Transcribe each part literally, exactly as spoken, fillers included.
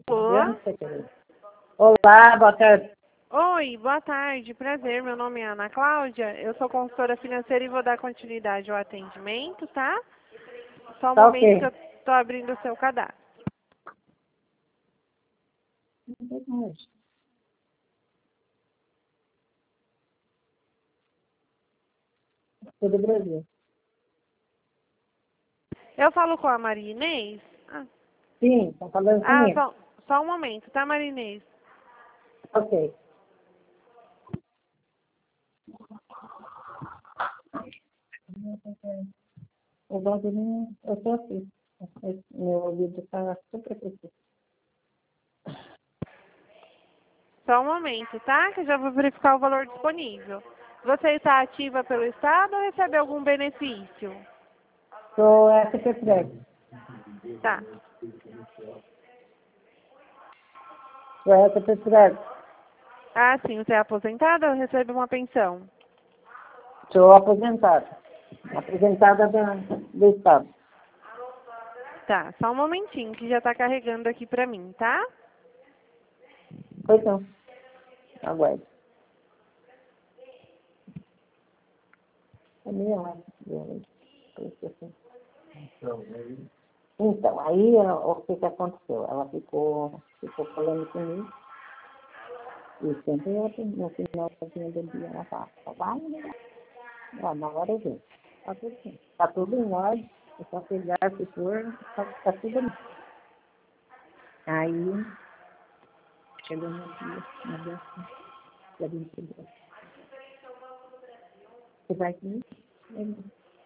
Alô? Olá, boa tarde. Oi, boa tarde, prazer, meu nome é Ana Cláudia, eu sou consultora financeira e vou dar continuidade ao atendimento, tá? Só um Tá momento ok. que eu tô abrindo o seu cadastro. Tudo Brasil. Eu falo com a Maria Inês? Ah, Sim, tá falando ah comigo. só, só um momento, tá, Maria Inês? Ok. O Valdinho, eu tô aqui. Meu ouvido está super aquecido. Só um momento, tá? Que eu já vou verificar o valor disponível. Você está ativa pelo Estado ou recebe algum benefício? Sou S P Preg. Tá. Sou S P Preg. Ah, sim, você é aposentada ou recebe uma pensão? Sou aposentada. Aposentada da, do Estado. Tá, só um momentinho que já tá carregando aqui pra mim, tá? Pois não. Aguarde. É meia hora. Então, aí o que, que aconteceu? Ela ficou, ficou falando comigo. E sempre eu, no final do dia, ela fala, vai, né? Ah, na hora eu vejo. Tá tudo bem. Tá tudo em ordem. É só pegar, se for, tá, tá tudo bem. Aí, chegou no dia, na décima, dia vinte e dois. Você vai comigo? Ele,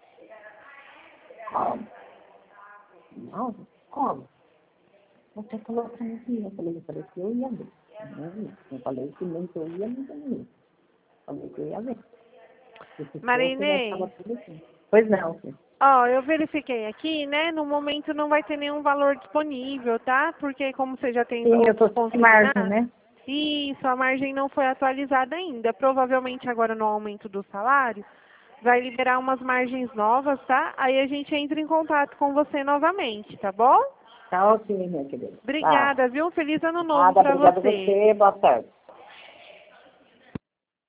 como? Não, como? Você falou pra mim que ia. Eu falei, eu falei que eu ia ver. Não, eu falei que nem que eu ia, nem que eu não ia. Falei que eu ia ver. Se fosse, já estava Marinês, tudo assim. Pois não, filho. ó, eu verifiquei aqui, né? No momento não vai ter nenhum valor disponível, tá? Porque como você já tem Sim, eu tô outros sem margem, consignados, né? isso, a margem não foi atualizada ainda. Provavelmente agora no aumento do salário vai liberar umas margens novas, tá? Aí a gente entra em contato com você novamente, tá bom? Tá ok, minha querida. Tá. Obrigada, viu? Feliz ano novo Nada, pra obrigada a você. você. Boa tarde.